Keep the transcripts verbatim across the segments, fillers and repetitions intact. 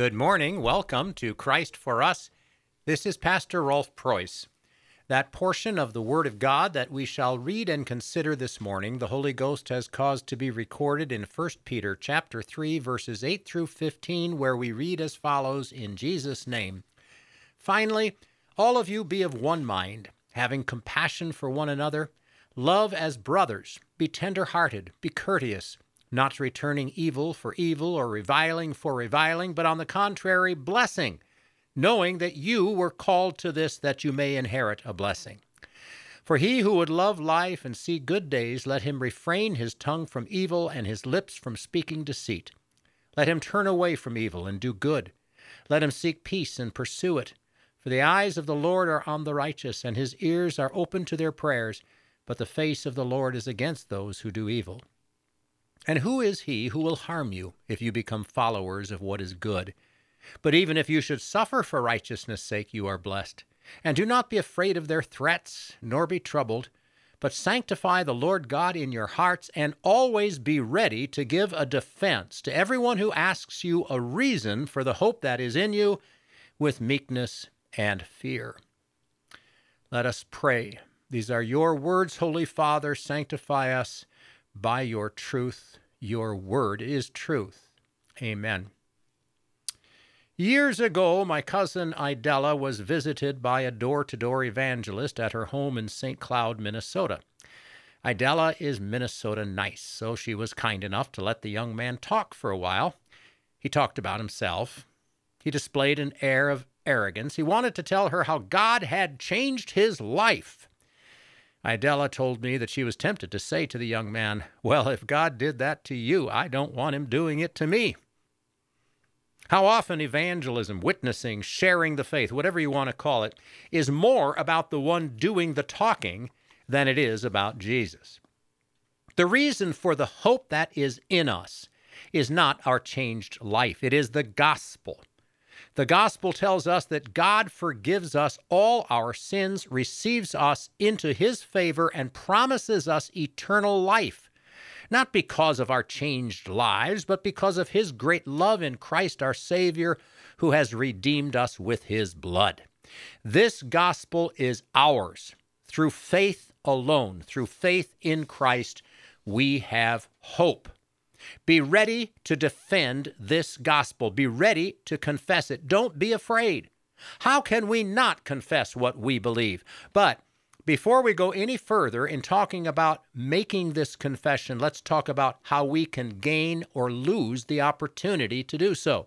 Good morning. Welcome to Christ for Us. This is Pastor Rolf Preuss. That portion of the Word of God that we shall read and consider this morning, the Holy Ghost has caused to be recorded in First Peter chapter three, verses eight through fifteen, where we read as follows in Jesus' name. Finally, all of you be of one mind, having compassion for one another, love as brothers, be tender-hearted, be courteous, not returning evil for evil or reviling for reviling, but on the contrary, blessing, knowing that you were called to this that you may inherit a blessing. For he who would love life and see good days, let him refrain his tongue from evil and his lips from speaking deceit. Let him turn away from evil and do good. Let him seek peace and pursue it. For the eyes of the Lord are on the righteous, and his ears are open to their prayers, but the face of the Lord is against those who do evil. And who is he who will harm you if you become followers of what is good? But even if you should suffer for righteousness' sake, you are blessed. And do not be afraid of their threats, nor be troubled, but sanctify the Lord God in your hearts, and always be ready to give a defense to everyone who asks you a reason for the hope that is in you, with meekness and fear. Let us pray. These are your words, Holy Father. Sanctify us by your truth. Your word is truth. Amen. Years ago, my cousin Idella was visited by a door-to-door evangelist at her home in Saint Cloud, Minnesota. Idella is Minnesota nice, so she was kind enough to let the young man talk for a while. He talked about himself. He displayed an air of arrogance. He wanted to tell her how God had changed his life. Idella told me that she was tempted to say to the young man, "Well, if God did that to you, I don't want him doing it to me." How often evangelism, witnessing, sharing the faith, whatever you want to call it, is more about the one doing the talking than it is about Jesus. The reason for the hope that is in us is not our changed life. It is the gospel. The gospel tells us that God forgives us all our sins, receives us into his favor, and promises us eternal life. Not because of our changed lives, but because of his great love in Christ our Savior, who has redeemed us with his blood. This gospel is ours. Through faith alone, through faith in Christ, we have hope. Be ready to defend this gospel. Be ready to confess it. Don't be afraid. How can we not confess what we believe? But before we go any further in talking about making this confession, let's talk about how we can gain or lose the opportunity to do so.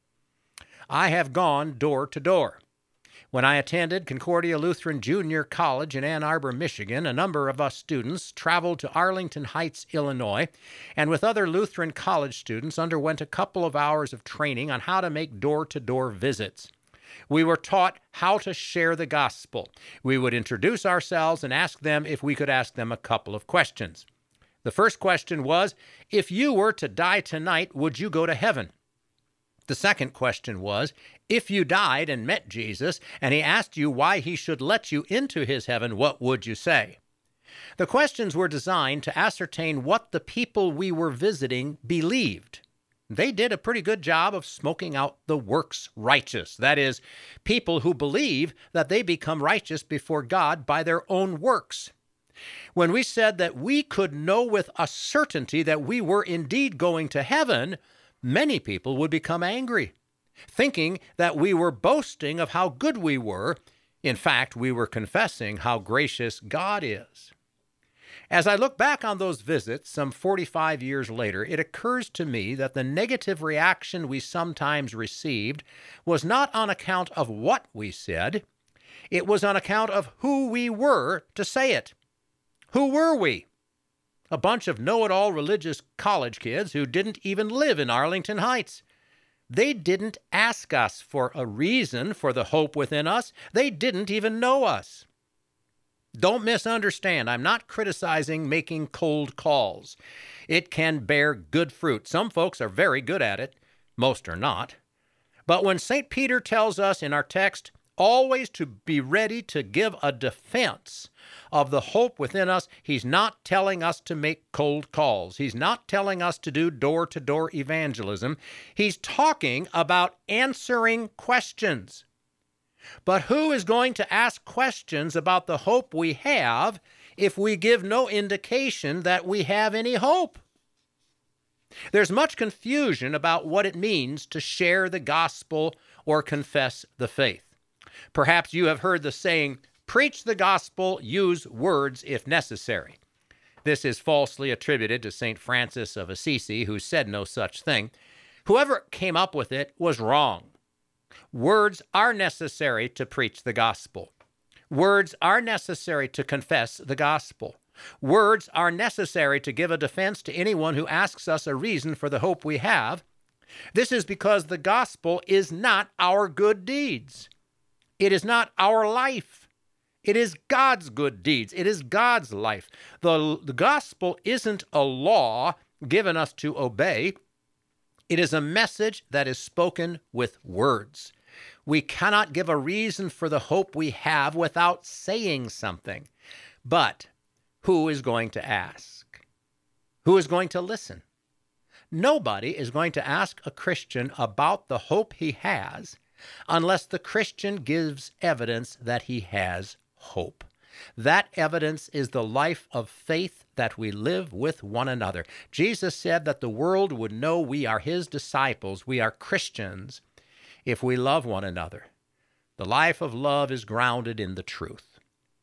I have gone door to door. When I attended Concordia Lutheran Junior College in Ann Arbor, Michigan, a number of us students traveled to Arlington Heights, Illinois, and with other Lutheran college students underwent a couple of hours of training on how to make door-to-door visits. We were taught how to share the gospel. We would introduce ourselves and ask them if we could ask them a couple of questions. The first question was, if you were to die tonight, would you go to heaven? The second question was, if you died and met Jesus, and he asked you why he should let you into his heaven, what would you say? The questions were designed to ascertain what the people we were visiting believed. They did a pretty good job of smoking out the works righteous. That is, people who believe that they become righteous before God by their own works. When we said that we could know with a certainty that we were indeed going to heaven, many people would become angry, thinking that we were boasting of how good we were. In fact, we were confessing how gracious God is. As I look back on those visits some forty-five years later, it occurs to me that the negative reaction we sometimes received was not on account of what we said. It was on account of who we were to say it. Who were we? A bunch of know-it-all religious college kids who didn't even live in Arlington Heights. They didn't ask us for a reason for the hope within us. They didn't even know us. Don't misunderstand. I'm not criticizing making cold calls. It can bear good fruit. Some folks are very good at it. Most are not. But when Saint Peter tells us in our text, always to be ready to give a defense of the hope within us. He's not telling us to make cold calls. He's not telling us to do door-to-door evangelism. He's talking about answering questions. But who is going to ask questions about the hope we have if we give no indication that we have any hope? There's much confusion about what it means to share the gospel or confess the faith. Perhaps you have heard the saying, preach the gospel, use words if necessary. This is falsely attributed to Saint Francis of Assisi, who said no such thing. Whoever came up with it was wrong. Words are necessary to preach the gospel. Words are necessary to confess the gospel. Words are necessary to give a defense to anyone who asks us a reason for the hope we have. This is because the gospel is not our good deeds. It is not our life. It is God's good deeds. It is God's life. The, the gospel isn't a law given us to obey. It is a message that is spoken with words. We cannot give a reason for the hope we have without saying something. But who is going to ask? Who is going to listen? Nobody is going to ask a Christian about the hope he has unless the Christian gives evidence that he has hope. That evidence is the life of faith that we live with one another. Jesus said that the world would know we are his disciples, we are Christians, if we love one another. The life of love is grounded in the truth.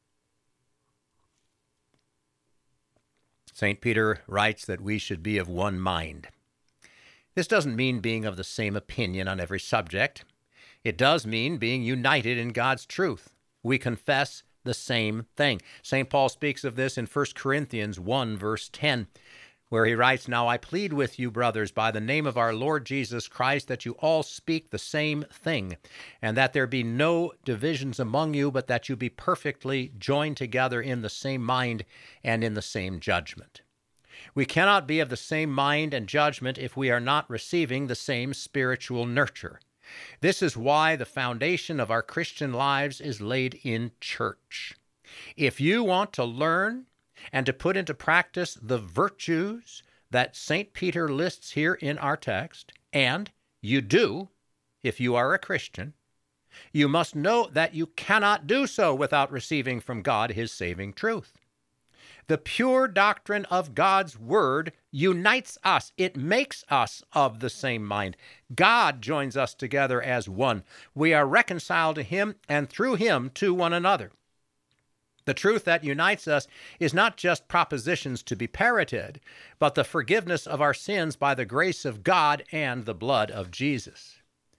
Saint Peter writes that we should be of one mind. This doesn't mean being of the same opinion on every subject. It does mean being united in God's truth. We confess the same thing. Saint Paul speaks of this in First Corinthians one, verse ten, where he writes, "Now I plead with you, brothers, by the name of our Lord Jesus Christ, that you all speak the same thing, and that there be no divisions among you, but that you be perfectly joined together in the same mind and in the same judgment." We cannot be of the same mind and judgment if we are not receiving the same spiritual nurture. This is why the foundation of our Christian lives is laid in church. If you want to learn and to put into practice the virtues that Saint Peter lists here in our text, and you do if you are a Christian, you must know that you cannot do so without receiving from God his saving truth. The pure doctrine of God's word unites us. It makes us of the same mind. God joins us together as one. We are reconciled to him and through him to one another. The truth that unites us is not just propositions to be parroted, but the forgiveness of our sins by the grace of God and the blood of Jesus.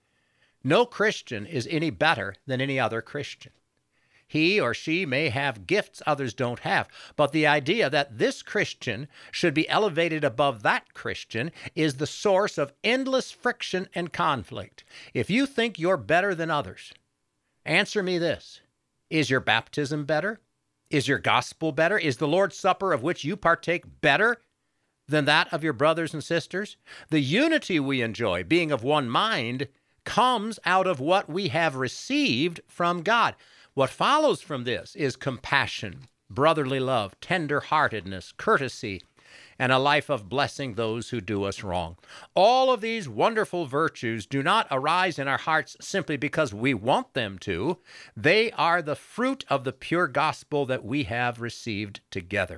No Christian is any better than any other Christian. He or she may have gifts others don't have, but the idea that this Christian should be elevated above that Christian is the source of endless friction and conflict. If you think you're better than others, answer me this: is your baptism better? Is your gospel better? Is the Lord's Supper of which you partake better than that of your brothers and sisters? The unity we enjoy, being of one mind, comes out of what we have received from God. What follows from this is compassion, brotherly love, tender-heartedness, courtesy, and a life of blessing those who do us wrong. All of these wonderful virtues do not arise in our hearts simply because we want them to. They are the fruit of the pure gospel that we have received together.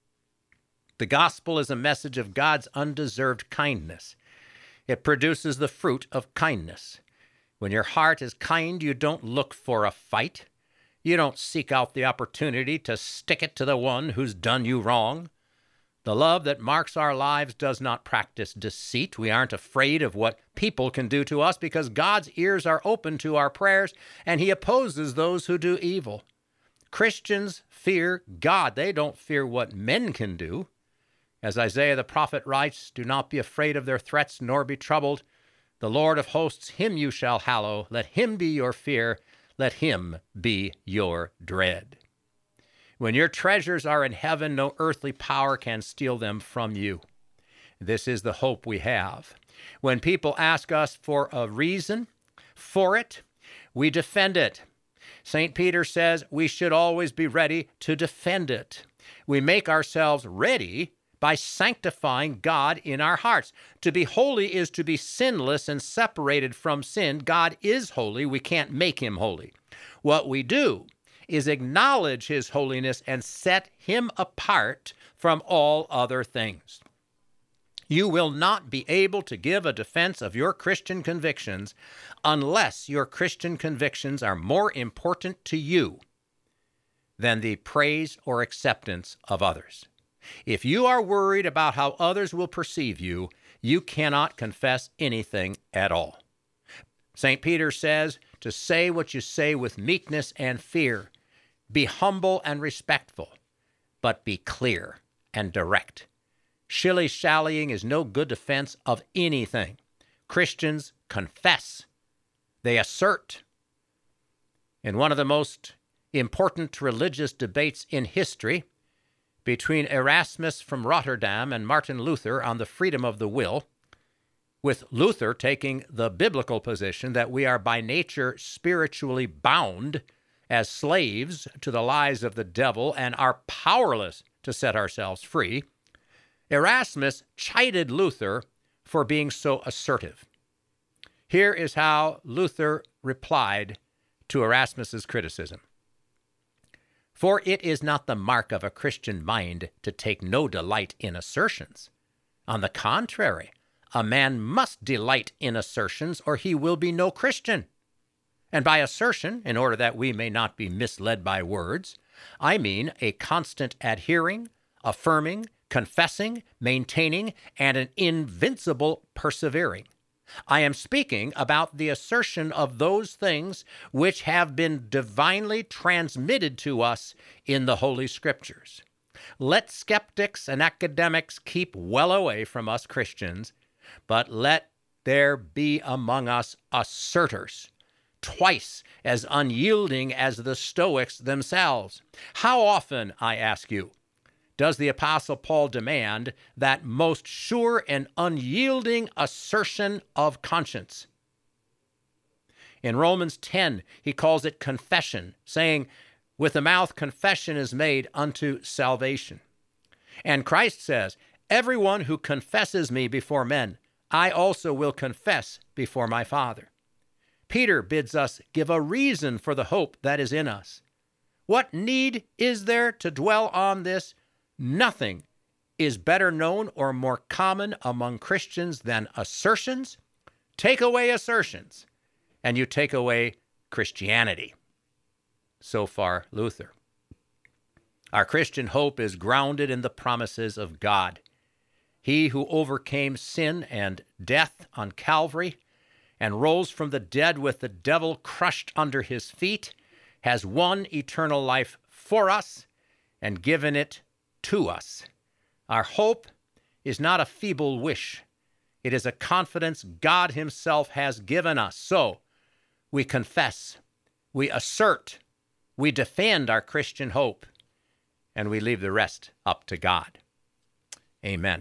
The gospel is a message of God's undeserved kindness. It produces the fruit of kindness. When your heart is kind, you don't look for a fight. You don't seek out the opportunity to stick it to the one who's done you wrong. The love that marks our lives does not practice deceit. We aren't afraid of what people can do to us because God's ears are open to our prayers and he opposes those who do evil. Christians fear God. They don't fear what men can do. As Isaiah the prophet writes, "Do not be afraid of their threats, nor be troubled. The Lord of hosts, him you shall hallow. Let him be your fear. Let him be your dread." When your treasures are in heaven, no earthly power can steal them from you. This is the hope we have. When people ask us for a reason for it, we defend it. Saint Peter says we should always be ready to defend it. We make ourselves ready by sanctifying God in our hearts. To be holy is to be sinless and separated from sin. God is holy. We can't make him holy. What we do is acknowledge his holiness and set him apart from all other things. You will not be able to give a defense of your Christian convictions unless your Christian convictions are more important to you than the praise or acceptance of others. If you are worried about how others will perceive you, you cannot confess anything at all. Saint Peter says to say what you say with meekness and fear. Be humble and respectful, but be clear and direct. Shilly-shallying is no good defense of anything. Christians confess. They assert. In one of the most important religious debates in history, between Erasmus from Rotterdam and Martin Luther on the freedom of the will, with Luther taking the biblical position that we are by nature spiritually bound as slaves to the lies of the devil and are powerless to set ourselves free, Erasmus chided Luther for being so assertive. Here is how Luther replied to Erasmus's criticism. For it is not the mark of a Christian mind to take no delight in assertions. On the contrary, a man must delight in assertions, or he will be no Christian. And by assertion, in order that we may not be misled by words, I mean a constant adhering, affirming, confessing, maintaining, and an invincible persevering. I am speaking about the assertion of those things which have been divinely transmitted to us in the Holy Scriptures. Let skeptics and academics keep well away from us Christians, but let there be among us asserters, twice as unyielding as the Stoics themselves. How often, I ask you, does the Apostle Paul demand that most sure and unyielding assertion of conscience? In Romans ten, he calls it confession, saying, with the mouth confession is made unto salvation. And Christ says, everyone who confesses me before men, I also will confess before my Father. Peter bids us give a reason for the hope that is in us. What need is there to dwell on this? Nothing is better known or more common among Christians than assertions. Take away assertions, and you take away Christianity. So far, Luther. Our Christian hope is grounded in the promises of God. He who overcame sin and death on Calvary and rose from the dead with the devil crushed under his feet has won eternal life for us and given it to us. Our hope is not a feeble wish. It is a confidence God himself has given us. So we confess, we assert, we defend our Christian hope, and we leave the rest up to God. Amen.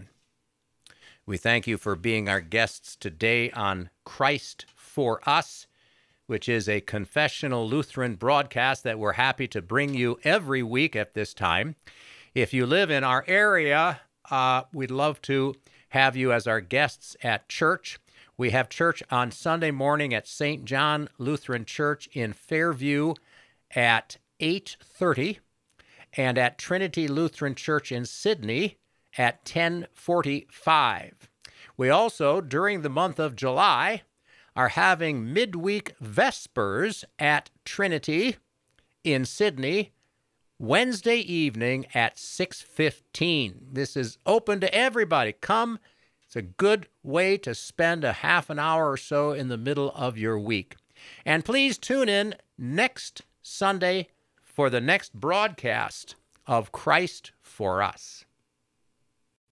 We thank you for being our guests today on Christ for Us, which is a confessional Lutheran broadcast that we're happy to bring you every week at this time. If you live in our area, uh, we'd love to have you as our guests at church. We have church on Sunday morning at Saint John Lutheran Church in Fairview at eight thirty, and at Trinity Lutheran Church in Sydney at ten forty-five. We also, during the month of July, are having midweek Vespers at Trinity in Sydney Wednesday evening at six fifteen. This is open to everybody. Come. It's a good way to spend a half an hour or so in the middle of your week. And please tune in next Sunday for the next broadcast of Christ for Us.